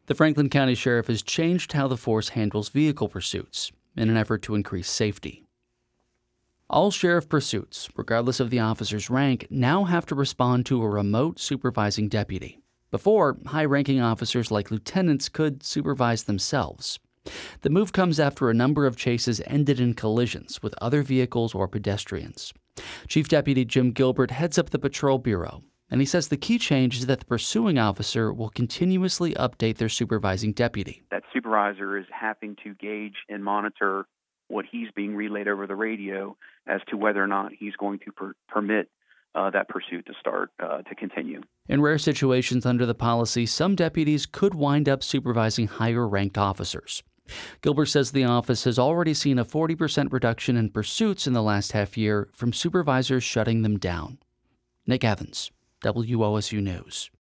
The Franklin County Sheriff has changed how the force handles vehicle pursuits in an effort to increase safety. All sheriff pursuits, regardless of the officer's rank, now have to respond to a remote supervising deputy. Before, high-ranking officers like lieutenants could supervise themselves. The move comes after a number of chases ended in collisions with other vehicles or pedestrians. Chief Deputy Jim Gilbert heads up the Patrol Bureau, and he says the key change is that the pursuing officer will continuously update their supervising deputy. That supervisor is having to gauge and monitor what he's being relayed over the radio as to whether or not he's going to permit that pursuit to continue. In rare situations under the policy, some deputies could wind up supervising higher-ranked officers. Gilbert says the office has already seen a 40% reduction in pursuits in the last half year from supervisors shutting them down. Nick Evans, WOSU News.